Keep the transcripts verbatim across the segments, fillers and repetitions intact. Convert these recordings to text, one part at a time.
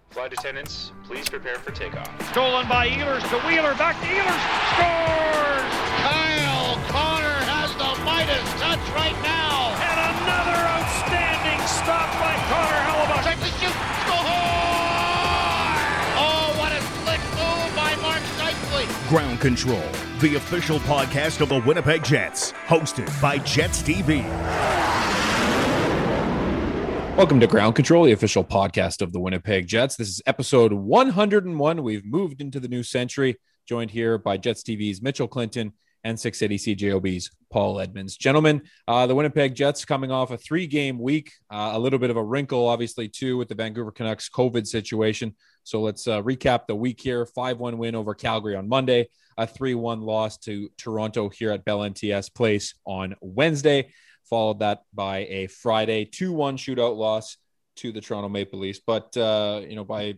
Flight attendants, please prepare for takeoff. Stolen by Ehlers to Wheeler, back to Ehlers, scores! Kyle Connor has the Midas touch right now. And another outstanding stop by Connor Hellebuyck. Check the shoot, score! Oh, what a slick move by Mark Scheifele. Ground Control, the official podcast of the Winnipeg Jets, hosted by Jets T V. Welcome to Ground Control, the official podcast of the Winnipeg Jets. This is episode one hundred one. We've moved into the new century, joined here by Jets T V's Mitchell Clinton and six eighty C J O B's Paul Edmonds. Gentlemen, uh, the Winnipeg Jets coming off a three-game week, uh, a little bit of a wrinkle, obviously, too, with the Vancouver Canucks COVID situation. So let's uh, recap the week here. five one win over Calgary on Monday, a three one loss to Toronto here at Bell N T S Place on Wednesday. Followed that by a Friday two one shootout loss to the Toronto Maple Leafs. But, uh, you know, by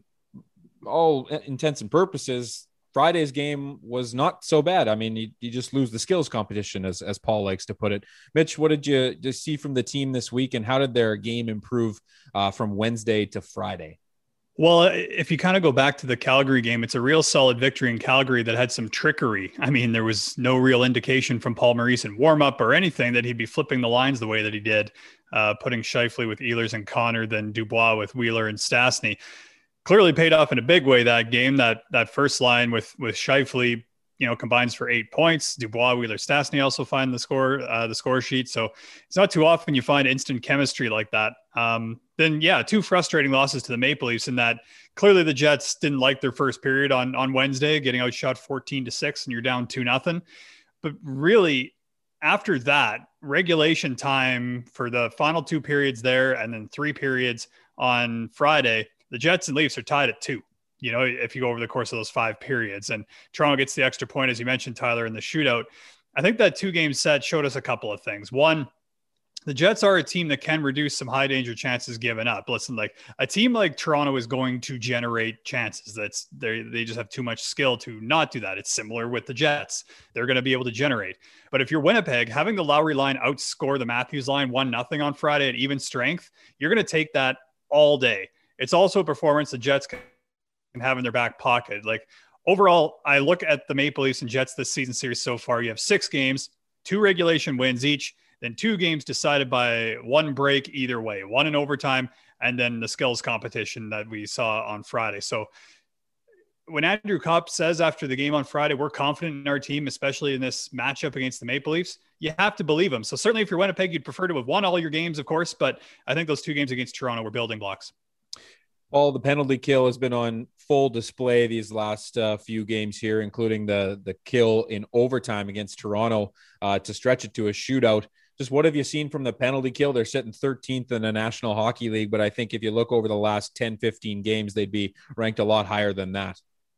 all intents and purposes, Friday's game was not so bad. I mean, you, you just lose the skills competition, as, as Paul likes to put it. Mitch, what did you just see from the team this week, and how did their game improve uh, from Wednesday to Friday? Well, if you kind of go back to the Calgary game, it's a real solid victory in Calgary that had some trickery. I mean, there was no real indication from Paul Maurice in warm-up or anything that he'd be flipping the lines the way that he did, uh, putting Scheifele with Ehlers and Connor, then Dubois with Wheeler and Stastny. Clearly paid off in a big way that game. That that first line with with Scheifele, you know, combines for eight points. Dubois, Wheeler, Stastny also find the score, uh, the score sheet. So it's not too often you find instant chemistry like that. Um, then yeah, two frustrating losses to the Maple Leafs in that clearly the Jets didn't like their first period on, on Wednesday, getting outshot fourteen to six and you're down two nothing. But really after that, regulation time for the final two periods there and then three periods on Friday, the Jets and Leafs are tied at two. You know, if you go over the course of those five periods, and Toronto gets the extra point, as you mentioned, Tyler, in the shootout. I think that two game set showed us a couple of things. One, the Jets are a team that can reduce some high danger chances given up. Listen, like a team like Toronto is going to generate chances. That's they they just have too much skill to not do that. It's similar with the Jets. They're going to be able to generate. But if you're Winnipeg, having the Lowry line outscore the Matthews line one nothing on Friday at even strength, you're going to take that all day. It's also a performance the Jets can have in their back pocket. Like overall, I look at the Maple Leafs and Jets this season series so far. You have six games, two regulation wins each, then two games decided by one break either way, one in overtime, and then the skills competition that we saw on Friday. So when Andrew Copp says after the game on Friday, we're confident in our team, especially in this matchup against the Maple Leafs, you have to believe him. So certainly if you're Winnipeg, you'd prefer to have won all your games, of course, but I think those two games against Toronto were building blocks. Well, the penalty kill has been on full display these last uh, few games here, including the the kill in overtime against Toronto uh, to stretch it to a shootout. Just what have you seen from the penalty kill? They're sitting thirteenth in the National Hockey League, but I think if you look over the last ten, fifteen games, they'd be ranked a lot higher than that.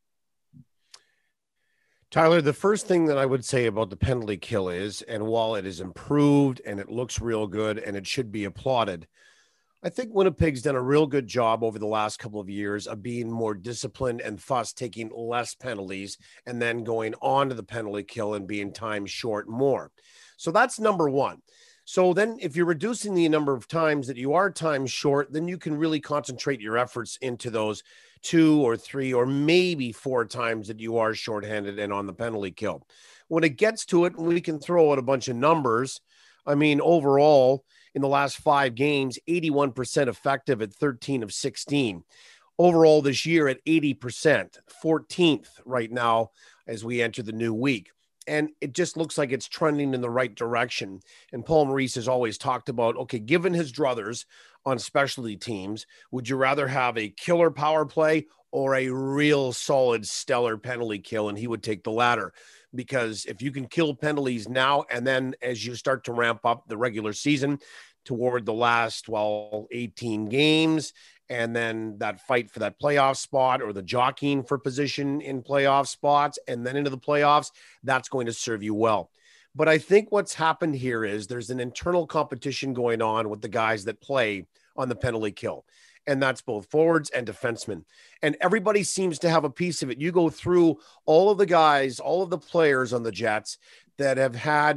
Tyler, the first thing that I would say about the penalty kill is, and while it is improved and it looks real good and it should be applauded, I think Winnipeg's done a real good job over the last couple of years of being more disciplined and thus taking less penalties and then going on to the penalty kill and being time short more. So that's number one. So then if you're reducing the number of times that you are time short, then you can really concentrate your efforts into those two or three or maybe four times that you are shorthanded and on the penalty kill. When it gets to it, we can throw out a bunch of numbers. I mean, overall, in the last five games, eighty-one percent effective at thirteen of sixteen. Overall this year at eighty percent, fourteenth right now as we enter the new week. And it just looks like it's trending in the right direction. And Paul Maurice has always talked about, okay, given his druthers on specialty teams, would you rather have a killer power play or a real solid stellar penalty kill? And he would take the latter. Because if you can kill penalties now, and then as you start to ramp up the regular season toward the last, well, eighteen games, and then that fight for that playoff spot or the jockeying for position in playoff spots, and then into the playoffs, that's going to serve you well. But I think what's happened here is there's an internal competition going on with the guys that play on the penalty kill. And that's both forwards and defensemen. And everybody seems to have a piece of it. You go through all of the guys, all of the players on the Jets that have had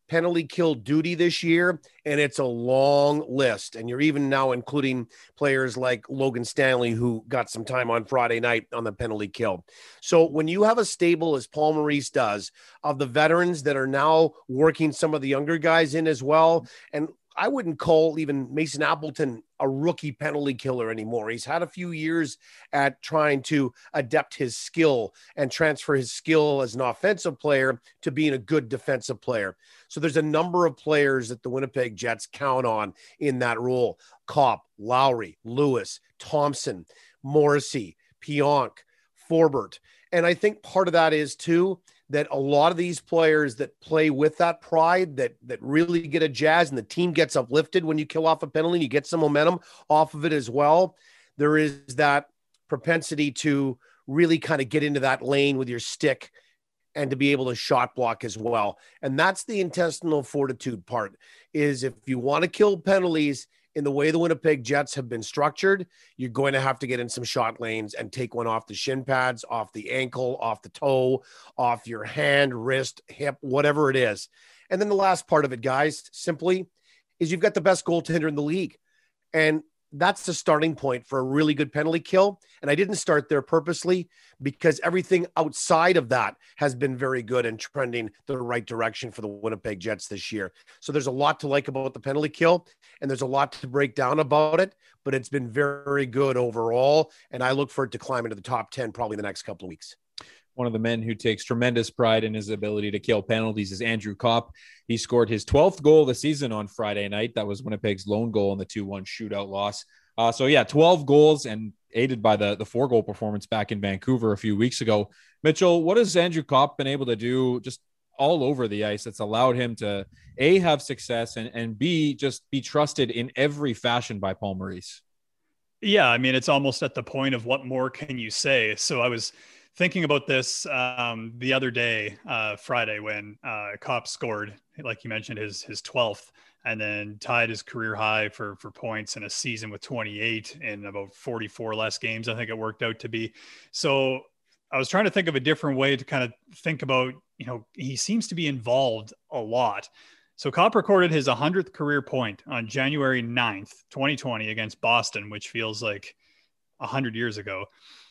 penalty kill duty this year, and it's a long list. And you're even now including players like Logan Stanley, who got some time on Friday night on the penalty kill. So when you have a stable, as Paul Maurice does, of the veterans that are now working some of the younger guys in as well, and I wouldn't call even Mason Appleton a rookie penalty killer anymore. He's had a few years at trying to adapt his skill and transfer his skill as an offensive player to being a good defensive player. So there's a number of players that the Winnipeg Jets count on in that role. Kopp, Lowry, Lewis, Thompson, Morrissey, Pionk, Forbert. And I think part of that is too, that a lot of these players that play with that pride, that that really get a jazz, and the team gets uplifted when you kill off a penalty, and you get some momentum off of it as well. There is that propensity to really kind of get into that lane with your stick and to be able to shot block as well. And that's the intestinal fortitude part, is if you want to kill penalties in the way the Winnipeg Jets have been structured, you're going to have to get in some shot lanes and take one off the shin pads, off the ankle, off the toe, off your hand, wrist, hip, whatever it is. And then the last part of it, guys, simply is you've got the best goaltender in the league. And that's the starting point for a really good penalty kill. And I didn't start there purposely, because everything outside of that has been very good and trending the right direction for the Winnipeg Jets this year. So there's a lot to like about the penalty kill, and there's a lot to break down about it, but it's been very good overall. And I look for it to climb into the top ten probably in the next couple of weeks. One of the men who takes tremendous pride in his ability to kill penalties is Andrew Kopp. He scored his twelfth goal of the season on Friday night. That was Winnipeg's lone goal in the two one shootout loss. Uh, so, yeah, twelve goals, and aided by the, the four-goal performance back in Vancouver a few weeks ago. Mitchell, what has Andrew Kopp been able to do just all over the ice that's allowed him to, A, have success, and, and B, just be trusted in every fashion by Paul Maurice? Yeah, I mean, it's almost at the point of what more can you say? So I was thinking about this um, the other day, uh, Friday, when uh, Kopp scored, like you mentioned, his his twelfth, and then tied his career high for for points in a season with twenty-eight in about forty-four less games, I think it worked out to be. So I was trying to think of a different way to kind of think about, you know, he seems to be involved a lot. So Kopp recorded his one hundredth career point on January ninth, twenty twenty against Boston, which feels like one hundred years ago.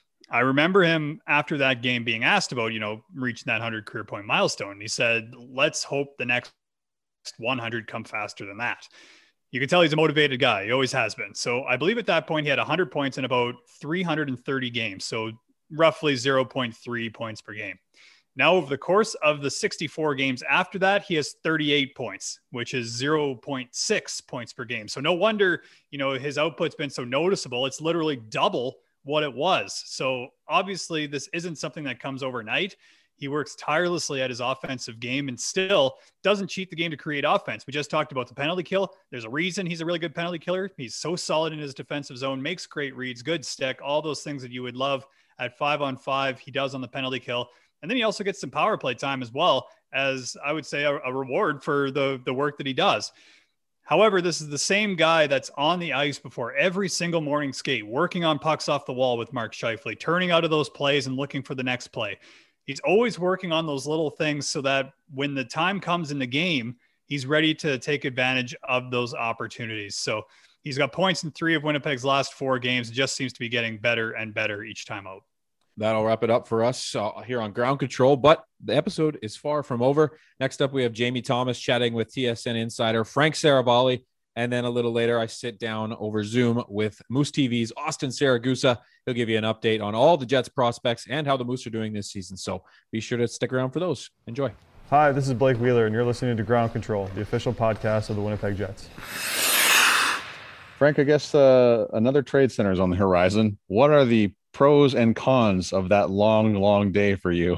I remember him after that game being asked about, you know, reaching that one hundred career point milestone. He said, let's hope the next one hundred come faster than that. You can tell he's a motivated guy. He always has been. So I believe at that point he had one hundred points in about three hundred thirty games. So roughly zero point three points per game. Now, over the course of the sixty-four games after that, he has thirty-eight points, which is zero point six points per game. So no wonder, you know, his output's been so noticeable. It's literally double what it was. So obviously this isn't something that comes overnight. He works tirelessly at his offensive game and still doesn't cheat the game to create offense. We just talked about the penalty kill. There's a reason he's a really good penalty killer. He's so solid in his defensive zone, makes great reads, good stick, all those things that you would love at five on five. He does on the penalty kill. And then he also gets some power play time as well, as I would say a, a reward for the, the work that he does. However, this is the same guy that's on the ice before every single morning skate, working on pucks off the wall with Mark Scheifele, turning out of those plays and looking for the next play. He's always working on those little things so that when the time comes in the game, he's ready to take advantage of those opportunities. So he's got points in three of Winnipeg's last four games. It just seems to be getting better and better each time out. That'll wrap it up for us uh, here on Ground Control, but the episode is far from over. Next up, we have Jamie Thomas chatting with T S N insider Frank Saravalli, and then a little later, I sit down over Zoom with Moose T V's Austin Saragusa. He'll give you an update on all the Jets prospects and how the Moose are doing this season, so be sure to stick around for those. Enjoy. Hi, this is Blake Wheeler, and you're listening to Ground Control, the official podcast of the Winnipeg Jets. Frank, I guess uh, another trade center is on the horizon. What are the pros and cons of that long, long day for you?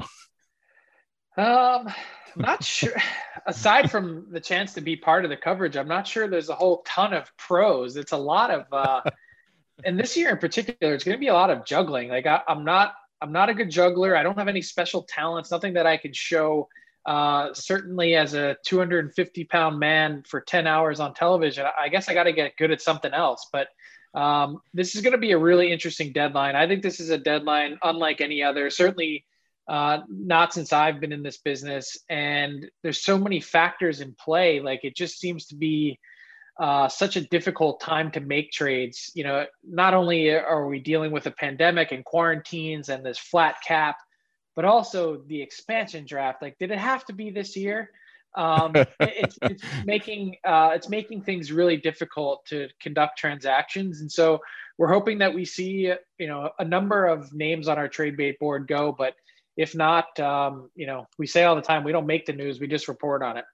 Um, I'm not sure. Aside from the chance to be part of the coverage, I'm not sure there's a whole ton of pros. It's a lot of, uh, and this year in particular, it's going to be a lot of juggling. Like I, I'm not, I'm not a good juggler. I don't have any special talents, nothing that I could show. Uh, certainly as a two hundred fifty pound man for ten hours on television, I guess I got to get good at something else, but Um, this is going to be a really interesting deadline. I think this is a deadline unlike any other. Certainly uh, not since I've been in this business. And there's so many factors in play. Like, it just seems to be uh, such a difficult time to make trades. You know, not only are we dealing with a pandemic and quarantines and this flat cap, but also the expansion draft. Like, did it have to be this year? Um, it, it's, it's making uh, it's making things really difficult to conduct transactions. And so we're hoping that we see, you know, a number of names on our trade bait board go, but if not, um, you know, we say all the time, we don't make the news, we just report on it.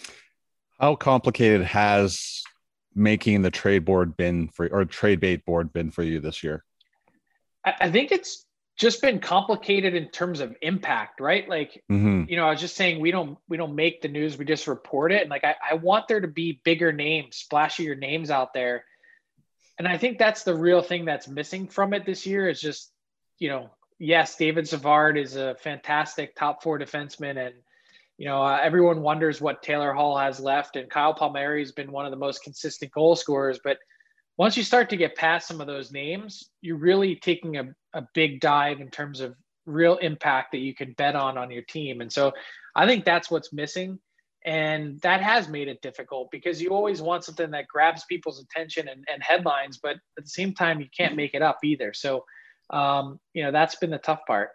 How complicated has making the trade board been for, or trade bait board been for you this year? I, I think it's just been complicated in terms of impact, right? Like, mm-hmm. you know, I was just saying, we don't, we don't make the news, we just report it. And like, I, I want there to be bigger names, splashier names out there. And I think that's the real thing that's missing from it this year is just, you know, yes, David Savard is a fantastic top four defenseman. And, you know, uh, everyone wonders what Taylor Hall has left. And Kyle Palmieri has been one of the most consistent goal scorers. But once you start to get past some of those names, you're really taking a, a big dive in terms of real impact that you can bet on on your team. And so I think that's what's missing. And that has made it difficult because you always want something that grabs people's attention and, and headlines, but at the same time, you can't make it up either. So, um, you know, that's been the tough part.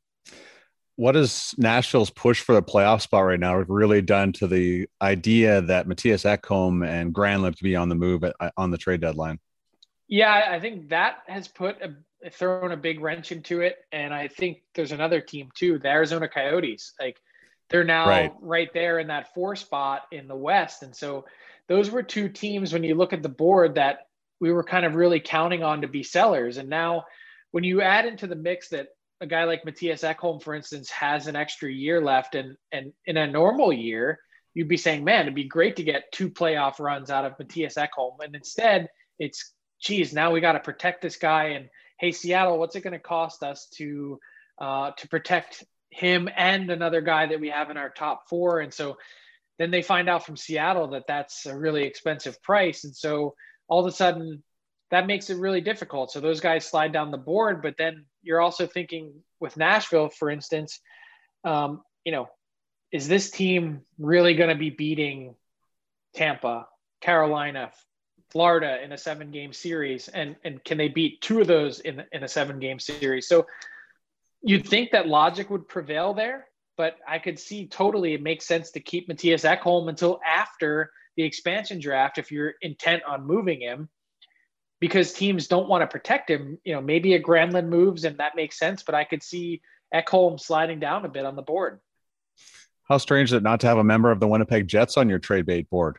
What is Nashville's push for the playoff spot right now really done to the idea that Matthias Ekholm and Granlund to be on the move at, on the trade deadline? Yeah, I think that has put a, thrown a big wrench into it. And I think there's another team too, the Arizona Coyotes. Like, they're now right. right there in that four spot in the West. And so those were two teams, when you look at the board, that we were kind of really counting on to be sellers. And now when you add into the mix that a guy like Matthias Ekholm, for instance, has an extra year left, and, and in a normal year, you'd be saying, man, it'd be great to get two playoff runs out of Matthias Ekholm. And instead it's, geez, now we got to protect this guy. And hey, Seattle, what's it going to cost us to, uh, to protect him and another guy that we have in our top four? And so then they find out from Seattle that that's a really expensive price. And so all of a sudden that makes it really difficult. So those guys slide down the board, but then you're also thinking with Nashville, for instance, um, you know, is this team really going to be beating Tampa, Carolina, Florida in a seven game series? And, and can they beat two of those in, in a seven game series? So you'd think that logic would prevail there, but I could see totally it makes sense to keep Matthias Ekholm until after the expansion draft if you're intent on moving him, because teams don't want to protect him. You know, maybe a Granlund moves and that makes sense, but I could see Ekholm sliding down a bit on the board. How strange is it not to have a member of the Winnipeg Jets on your trade bait board?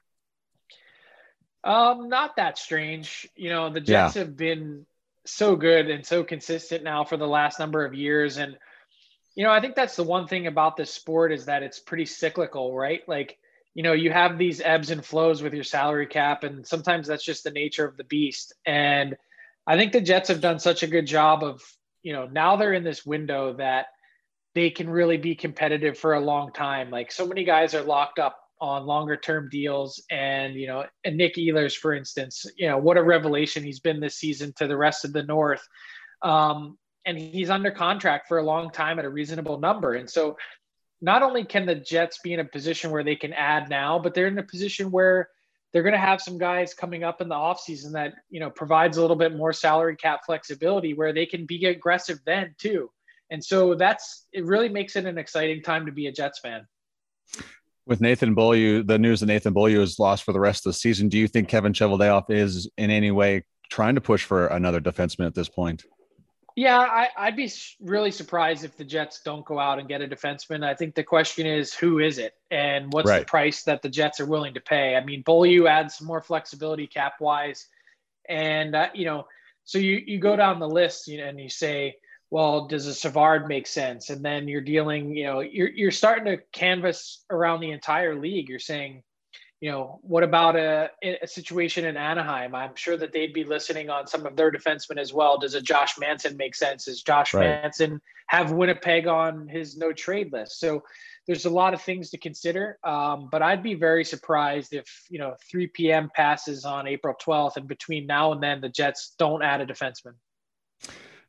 Um, not that strange. You know, the Jets yeah. have been so good and so consistent now for the last number of years. And, you know, I think that's the one thing about this sport is that it's pretty cyclical, right? Like, you know, you have these ebbs and flows with your salary cap, and sometimes that's just the nature of the beast. And I think the Jets have done such a good job of, you know, now they're in this window that they can really be competitive for a long time. Like, so many guys are locked up on longer term deals. And, you know, and Nick Ehlers, for instance, you know, what a revelation he's been this season to the rest of the North. Um, and he's under contract for a long time at a reasonable number. And so not only can the Jets be in a position where they can add now, but they're in a position where they're going to have some guys coming up in the offseason that, you know, provides a little bit more salary cap flexibility where they can be aggressive then too. And so that's, it really makes it an exciting time to be a Jets fan. With Nathan Beaulieu, the news that Nathan Beaulieu is lost for the rest of the season, do you think Kevin Cheveldayoff is in any way trying to push for another defenseman at this point? Yeah, I, I'd be really surprised if the Jets don't go out and get a defenseman. I think the question is, who is it? And what's right. the price that the Jets are willing to pay? I mean, Beaulieu adds some more flexibility cap-wise. And, uh, you know, so you, you go down the list, you know, and you say, well, does a Savard make sense? And then you're dealing, you know, you're you're starting to canvas around the entire league. You're saying, you know, what about a, a situation in Anaheim? I'm sure that they'd be listening on some of their defensemen as well. Does a Josh Manson make sense? Does Josh right. Manson have Winnipeg on his no trade list? So there's a lot of things to consider. Um, but I'd be very surprised if, you know, three p.m. passes on April twelfth, and between now and then the Jets don't add a defenseman.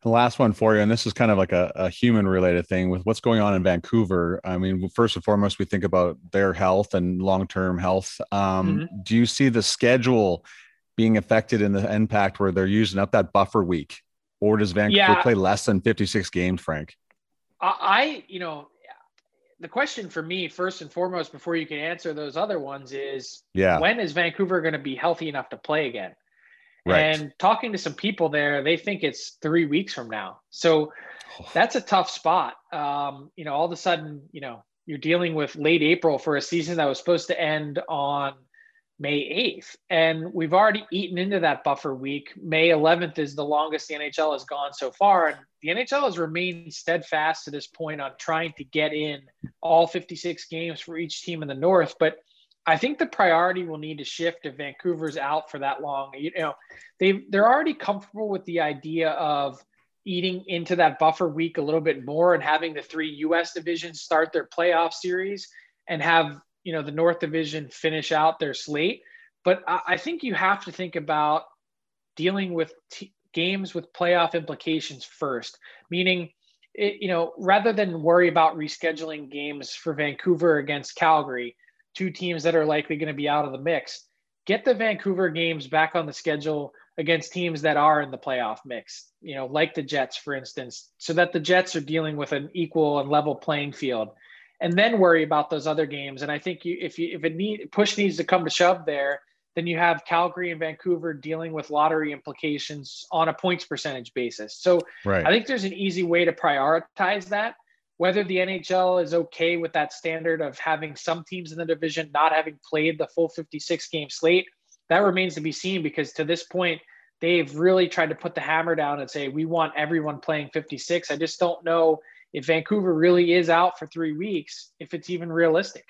The last one for you, and this is kind of like a, a human related thing with what's going on in Vancouver. I mean, first and foremost, we think about their health and long-term health. Um, Mm-hmm. Do you see the schedule being affected in the impact where they're using up that buffer week, or does Vancouver Yeah. play less than fifty-six games, Frank? I, I, you know, the question for me, first and foremost, before you can answer those other ones is, Yeah. when is Vancouver going to be healthy enough to play again? Right. And talking to some people there, they think it's three weeks from now. So that's a tough spot. Um, you know, all of a sudden, you know, you're dealing with late April for a season that was supposed to end on May eighth. And we've already eaten into that buffer week. May eleventh is the longest the N H L has gone so far. And the N H L has remained steadfast to this point on trying to get in all fifty-six games for each team in the North. But I think the priority will need to shift if Vancouver's out for that long. You know, they they're already comfortable with the idea of eating into that buffer week a little bit more and having the three U S divisions start their playoff series and have, you know, the North Division finish out their slate. But I, I think you have to think about dealing with t- games with playoff implications first, meaning, it, you know, rather than worry about rescheduling games for Vancouver against Calgary, two teams that are likely going to be out of the mix, get the Vancouver games back on the schedule against teams that are in the playoff mix, you know, like the Jets, for instance, so that the Jets are dealing with an equal and level playing field, and then worry about those other games. And I think you, if you, if it need push needs to come to shove there, then you have Calgary and Vancouver dealing with lottery implications on a points percentage basis. So Right. I think there's an easy way to prioritize that. Whether the N H L is okay with that standard of having some teams in the division not having played the full fifty-six game slate, that remains to be seen, because to this point, they've really tried to put the hammer down and say, we want everyone playing fifty-six. I just don't know if Vancouver really is out for three weeks, if it's even realistic.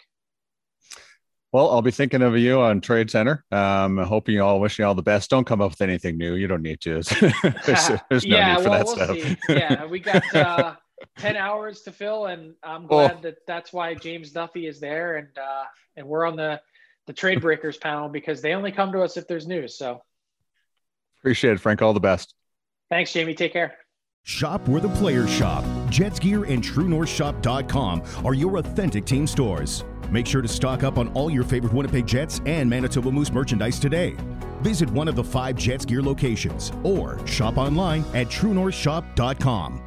Well, I'll be thinking of you on Trade Center. Um, hoping you all, wishing you all the best. Don't come up with anything new. You don't need to. there's, there's no yeah, need for well, that we'll stuff. see. Yeah, we got uh, ten hours to fill, and I'm glad oh. that that's why James Duffy is there, and uh, and we're on the the Trade Breakers panel, because they only come to us if there's news. So appreciate it, Frank. All the best. Thanks, Jamie. Take care. Shop where the players shop. Jets Gear and True North Shop dot com are your authentic team stores. Make sure to stock up on all your favorite Winnipeg Jets and Manitoba Moose merchandise today. Visit one of the five Jets Gear locations or shop online at True North Shop dot com.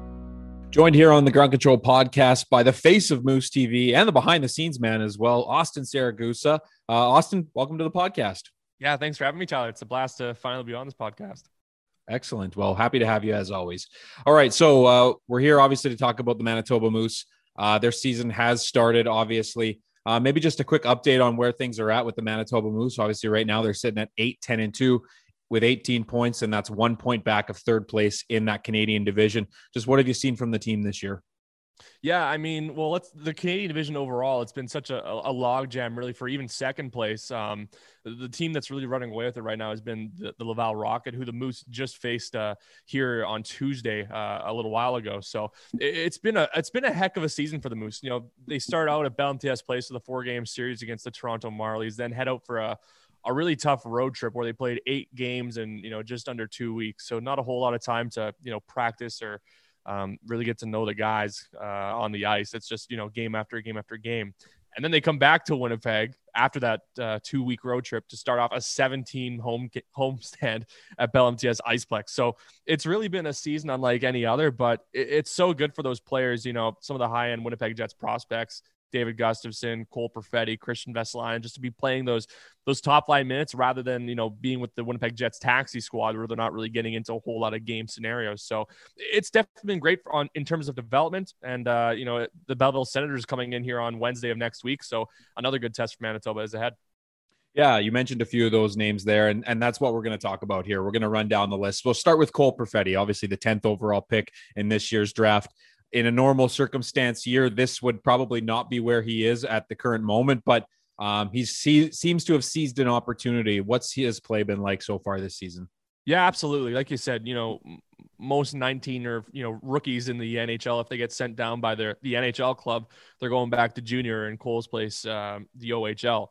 Joined here on the Ground Control podcast by the face of Moose T V and the behind-the-scenes man as well, Austin Saragusa. Uh, Austin, welcome to the podcast. Yeah, thanks for having me, Tyler. It's a blast to finally be on this podcast. Excellent. Well, happy to have you as always. All right, so uh, we're here obviously to talk about the Manitoba Moose. Uh, their season has started, obviously. Uh, maybe just a quick update on where things are at with the Manitoba Moose. Obviously, right now they're sitting at eight, ten, and two with eighteen points, and that's one point back of third place in that Canadian division. Just what have you seen from the team this year? Yeah, I mean, well, let's the Canadian division overall, it's been such a, a log jam really for even second place. Um, the, the team that's really running away with it right now has been the, the Laval Rocket, who the Moose just faced uh, here on Tuesday uh, a little while ago. So it, it's been a it's been a heck of a season for the Moose. You know, they start out at Bell M T S Place with a four game series against the Toronto Marlies, then head out for a a really tough road trip where they played eight games in, you know, just under two weeks. So not a whole lot of time to, you know, practice or um, really get to know the guys uh, on the ice. It's just, you know, game after game after game. And then they come back to Winnipeg after that uh, two week road trip to start off a seventeen home home stand at Bell M T S Iceplex. So it's really been a season unlike any other, but it, it's so good for those players. You know, some of the high end Winnipeg Jets prospects, David Gustafson, Cole Perfetti, Christian Vesalainen, just to be playing those those top line minutes rather than, you know, being with the Winnipeg Jets taxi squad where they're not really getting into a whole lot of game scenarios. So it's definitely been great for, on in terms of development. And, uh, you know, the Belleville Senators coming in here on Wednesday of next week. So another good test for Manitoba is ahead. Yeah, you mentioned a few of those names there, and, and that's what we're going to talk about here. We're going to run down the list. We'll start with Cole Perfetti, obviously the tenth overall pick in this year's draft. In a normal circumstance year, this would probably not be where he is at the current moment, but um, he see, seems to have seized an opportunity. What's his play been like so far this season? Yeah, absolutely. Like you said, you know, most nineteen or, you know, rookies in the N H L, if they get sent down by their the N H L club, they're going back to junior in Cole's place, um, the O H L.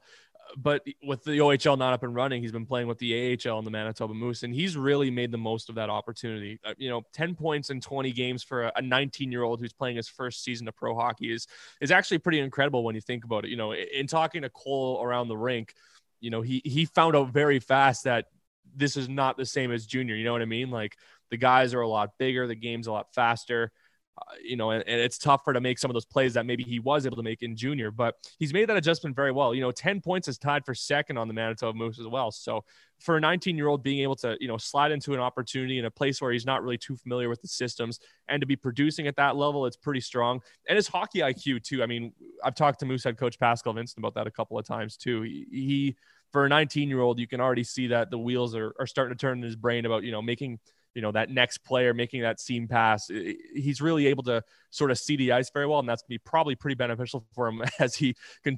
but with the O H L not up and running, he's been playing with the A H L and the Manitoba Moose, and he's really made the most of that opportunity. Uh, you know, ten points in twenty games for a nineteen-year-old who's playing his first season of pro hockey is is actually pretty incredible when you think about it. You know, in, in talking to Cole around the rink, you know, he he found out very fast that this is not the same as junior. You know what I mean? Like, the guys are a lot bigger, the game's a lot faster. Uh, you know, and, and it's tougher to make some of those plays that maybe he was able to make in junior, but he's made that adjustment very well. You know, ten points is tied for second on the Manitoba Moose as well. So for a nineteen-year-old being able to, you know, slide into an opportunity in a place where he's not really too familiar with the systems and to be producing at that level, it's pretty strong. And his hockey I Q too. I mean, I've talked to Moose head coach Pascal Vincent about that a couple of times too. He, he for a nineteen-year-old, you can already see that the wheels are, are starting to turn in his brain about, you know, making – you know, that next player making that seam pass. He's really able to sort of see the ice very well, and that's going to be probably pretty beneficial for him as he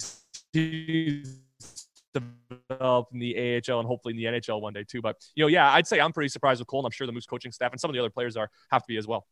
continues to develop in the A H L and hopefully in the N H L one day too. But, you know, yeah, I'd say I'm pretty surprised with Cole, and I'm sure the Moose coaching staff and some of the other players are have to be as well.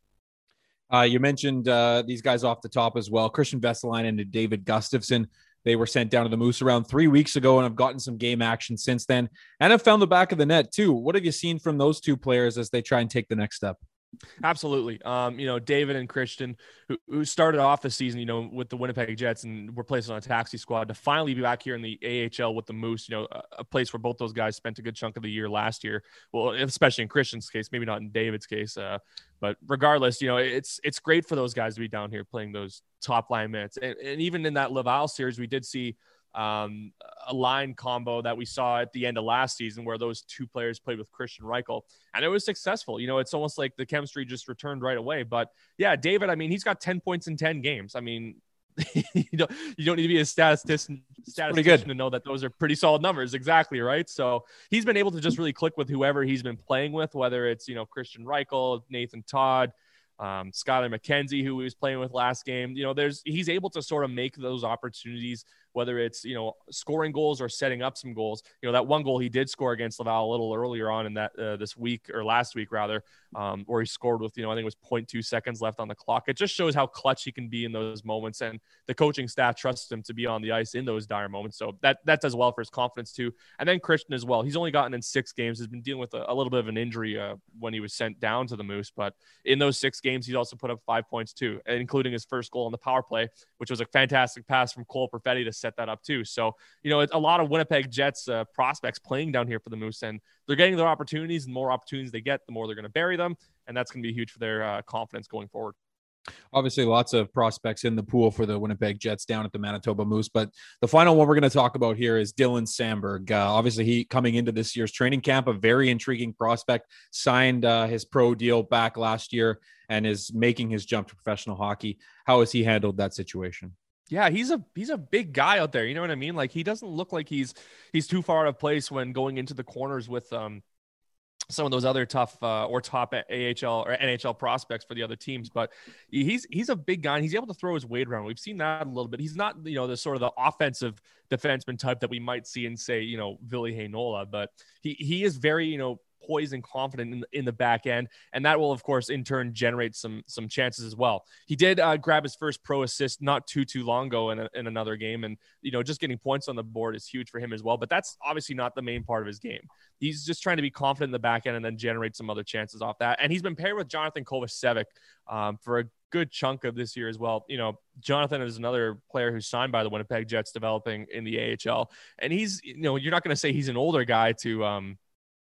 Uh, you mentioned uh, these guys off the top as well, Christian Vesalainen and David Gustafsson. They were sent down to the Moose around three weeks ago and have gotten some game action since then and have found the back of the net too. What have you seen from those two players as they try and take the next step? Absolutely. Um, you know, David and Christian, who, who started off the season, you know, with the Winnipeg Jets and were placed on a taxi squad, to finally be back here in the A H L with the Moose, you know, a, a place where both those guys spent a good chunk of the year last year. Well, especially in Christian's case, maybe not in David's case. Uh, but regardless, you know, it's, it's great for those guys to be down here playing those top line minutes. And, and even in that Laval series, we did see um, a line combo that we saw at the end of last season where those two players played with Christian Reichel, and it was successful. You know, it's almost like the chemistry just returned right away. But yeah, David, I mean, he's got ten points in ten games. I mean, you don't, you don't need to be a statistician, statistician to know that those are pretty solid numbers. Exactly. Right. So he's been able to just really click with whoever he's been playing with, whether it's, you know, Christian Reichel, Nathan Todd, um, Skylar McKenzie, who he was playing with last game. You know, there's, he's able to sort of make those opportunities, whether it's, you know, scoring goals or setting up some goals. You know, that one goal he did score against Laval a little earlier on in that uh, this week or last week rather, um, where he scored with, you know, I think it was zero point two seconds left on the clock. It just shows how clutch he can be in those moments, and the coaching staff trusts him to be on the ice in those dire moments. So that, that does well for his confidence too. And then Christian as well. He's only gotten in six games. He's been dealing with a, a little bit of an injury uh, when he was sent down to the Moose, but in those six games, he's also put up five points too, including his first goal on the power play, which was a fantastic pass from Cole Perfetti to set that up too. So, you know, it's a lot of Winnipeg Jets uh, prospects playing down here for the Moose, and they're getting their opportunities, and the more opportunities they get, the more they're going to bury them. And that's going to be huge for their uh, confidence going forward. Obviously, lots of prospects in the pool for the Winnipeg Jets down at the Manitoba Moose. But the final one we're going to talk about here is Dylan Samberg. Uh, obviously, he coming into this year's training camp, a very intriguing prospect, signed uh, his pro deal back last year and is making his jump to professional hockey. How has he handled that situation? Yeah, he's a he's a big guy out there. You know what I mean? Like, he doesn't look like he's he's too far out of place when going into the corners with um some of those other tough uh, or top A H L or N H L prospects for the other teams. But he's he's a big guy, and he's able to throw his weight around. We've seen that a little bit. He's not, you know, the sort of the offensive defenseman type that we might see in, say, you know, Ville Heinola, but he he is very, you know, poised and confident in, in the back end, and that will of course in turn generate some some chances as well. He did uh, grab his first pro assist not too too long ago in, a, in another game, and you know, just getting points on the board is huge for him as well, but that's obviously not the main part of his game. He's just trying to be confident in the back end and then generate some other chances off that. And he's been paired with Jonathan Kovacevic um, for a good chunk of this year as well. You know, Jonathan is another player who's signed by the Winnipeg Jets, developing in the A H L, and he's, you know, you're not going to say he's an older guy to um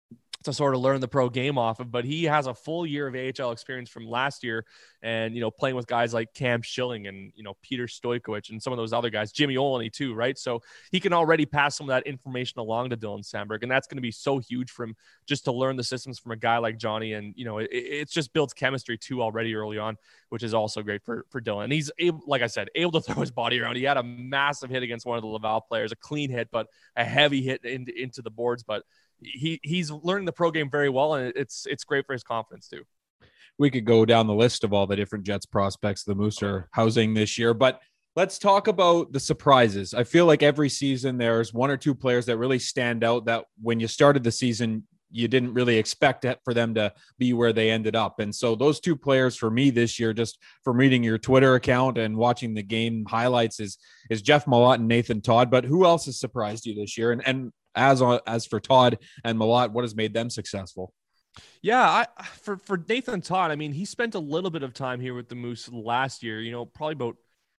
to sort of learn the pro game off of, but he has a full year of A H L experience from last year, and, you know, playing with guys like Cam Schilling and, you know, Peter Stojkovic and some of those other guys, Jimmy Olney too, right? So he can already pass some of that information along to Dylan Samberg, and that's going to be so huge for him just to learn the systems from a guy like Johnny. And, you know, it, it's just builds chemistry too already early on, which is also great for, for Dylan. And he's able, like I said, able to throw his body around. He had a massive hit against one of the Laval players, a clean hit, but a heavy hit into, into the boards. But he he's learning the pro game very well, and it's it's great for his confidence too. We could go down the list of all the different Jets prospects the Moose are housing this year, but let's talk about the surprises. I feel like every season there's one or two players that really stand out that when you started the season, you didn't really expect it for them to be where they ended up. And so those two players for me this year, just from reading your Twitter account and watching the game highlights, is is Jeff Malott and Nathan Todd. But who else has surprised you this year? And and as as for Todd and Malott, what has made them successful? Yeah, I, for for Nathan Todd, I mean, he spent a little bit of time here with the Moose last year. You know, probably about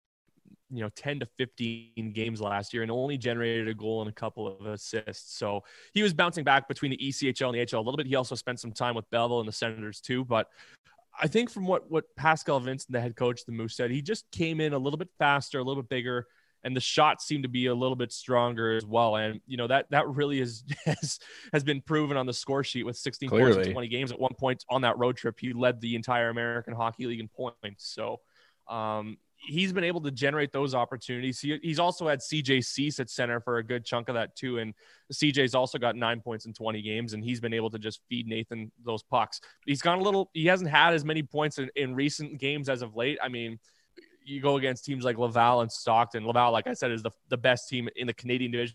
you know ten to fifteen games last year, and only generated a goal and a couple of assists. So he was bouncing back between the E C H L and the A H L a little bit. He also spent some time with Belleville and the Senators too. But I think from what what Pascal Vincent, the head coach of the Moose, said, he just came in a little bit faster, a little bit bigger, and the shots seem to be a little bit stronger as well. And, you know, that that really is, has, has been proven on the score sheet with sixteen Clearly. points in twenty games. At one point on that road trip, he led the entire American Hockey League in points. So um, he's been able to generate those opportunities. He, he's also had C J Cease at center for a good chunk of that too. And C J's also got nine points in twenty games, and he's been able to just feed Nathan those pucks. He's gone a little, he hasn't had as many points in, in recent games as of late. I mean, you go against teams like Laval and Stockton. Laval, like I said, is the, the best team in the Canadian division.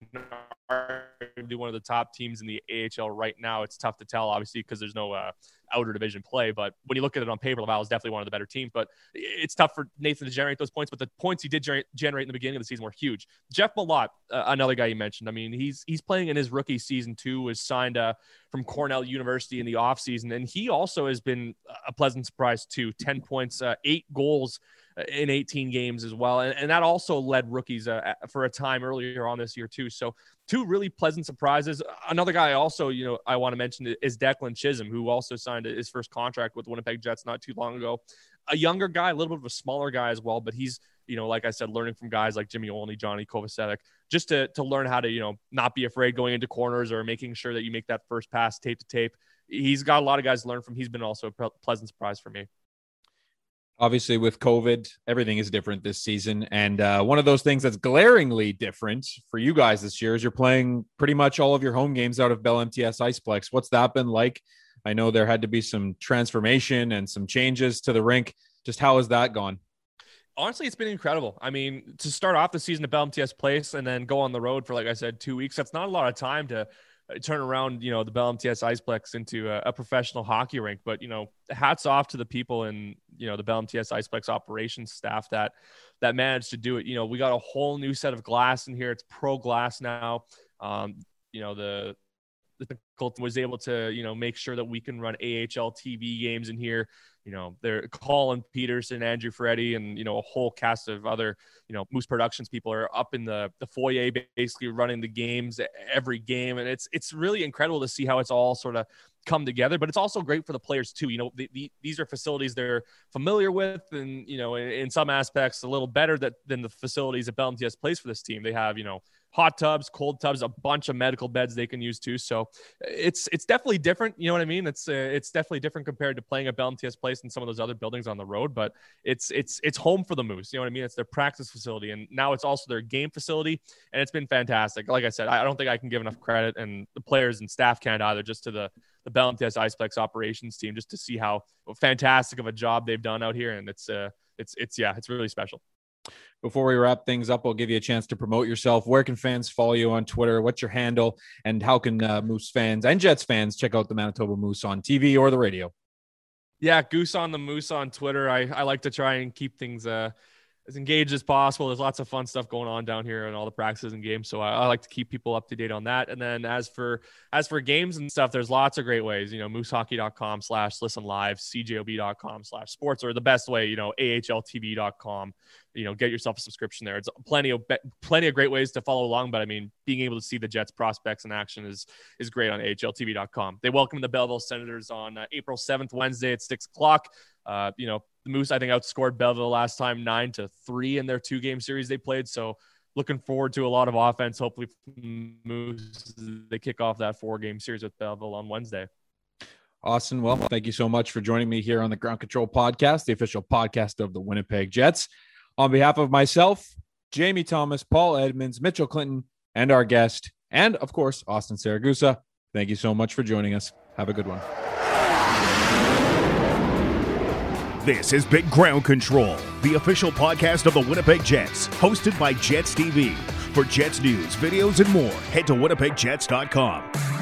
One of the top teams in the A H L right now. It's tough to tell, obviously, because there's no uh, outer division play. But when you look at it on paper, Laval is definitely one of the better teams. But it's tough for Nathan to generate those points. But the points he did generate, generate in the beginning of the season were huge. Jeff Malott, uh, another guy you mentioned. I mean, he's he's playing in his rookie season too. Was signed uh, from Cornell University in the offseason. And he also has been a pleasant surprise too. ten points, uh, eight goals in eighteen games as well. And, and that also led rookies uh, for a time earlier on this year too. So two really pleasant surprises. Another guy also, you know, I want to mention is Declan Chisholm, who also signed his first contract with the Winnipeg Jets not too long ago. A younger guy, a little bit of a smaller guy as well, but he's, you know, like I said, learning from guys like Jimmy Olney, Johnny Kovacevic, just to, to learn how to, you know, not be afraid going into corners or making sure that you make that first pass tape to tape. He's got a lot of guys to learn from. He's been also a pleasant surprise for me. Obviously, with COVID, everything is different this season. And uh, one of those things that's glaringly different for you guys this year is you're playing pretty much all of your home games out of Bell M T S Iceplex. What's that been like? I know there had to be some transformation and some changes to the rink. Just how has that gone? Honestly, it's been incredible. I mean, to start off the season at Bell M T S Place and then go on the road for, like I said, two weeks, that's not a lot of time to turn around, you know, the Bell M T S Iceplex into a, a professional hockey rink. But, you know, hats off to the people in, you know, the Bell M T S Iceplex operations staff that, that managed to do it. You know, we got a whole new set of glass in here. It's pro glass now. Um, you know, the, the Colton was able to, you know, make sure that we can run A H L T V games in here. You know, they're Colin Peterson, Andrew Ferretti, and, you know, a whole cast of other, you know, Moose Productions people are up in the, the foyer, basically running the games every game. And it's, it's really incredible to see how it's all sort of come together, but it's also great for the players too. You know, the, the, these are facilities they're familiar with, and, you know, in, in some aspects a little better that than the facilities that Bell M T S plays for this team. They have, you know, hot tubs, cold tubs, a bunch of medical beds they can use too. So it's, it's definitely different. You know what I mean? It's, uh, it's definitely different compared to playing at Bell M T S Place and some of those other buildings on the road, but it's, it's, it's home for the Moose. You know what I mean? It's their practice facility, and now it's also their game facility, and it's been fantastic. Like I said, I don't think I can give enough credit, and the players and staff can't either, just to the, the Bell M T S Iceplex operations team, just to see how fantastic of a job they've done out here. And it's, uh, it's, it's, yeah, it's really special. Before we wrap things up, I'll give you a chance to promote yourself. Where can fans follow you on Twitter? What's your handle? And how can uh, Moose fans and Jets fans check out the Manitoba Moose on T V or the radio? Yeah, Goose on the Moose on Twitter. I, I like to try and keep things uh, as engaged as possible. There's lots of fun stuff going on down here and all the practices and games. So I, I like to keep people up to date on that. And then as for as for games and stuff, there's lots of great ways. You know, moosehockey.com slash listen live, cjob.com slash sports, or the best way, you know, A H L T V dot com. You know, get yourself a subscription there. It's plenty of plenty of great ways to follow along. But I mean, being able to see the Jets prospects in action is is great on A H L T V dot com. They welcome the Belleville Senators on uh, April seventh, Wednesday at six o'clock. Uh, you know, the Moose, I think, outscored Belleville last time nine to three in their two game series they played. So looking forward to a lot of offense. Hopefully, Moose, they kick off that four game series with Belleville on Wednesday. Austin, well, thank you so much for joining me here on the Ground Control Podcast, the official podcast of the Winnipeg Jets. On behalf of myself, Jamie Thomas, Paul Edmonds, Mitchell Clinton, and our guest, and of course, Austin Saragusa, thank you so much for joining us. Have a good one. This has been Ground Control, the official podcast of the Winnipeg Jets, hosted by Jets T V. For Jets news, videos, and more, head to winnipeg jets dot com.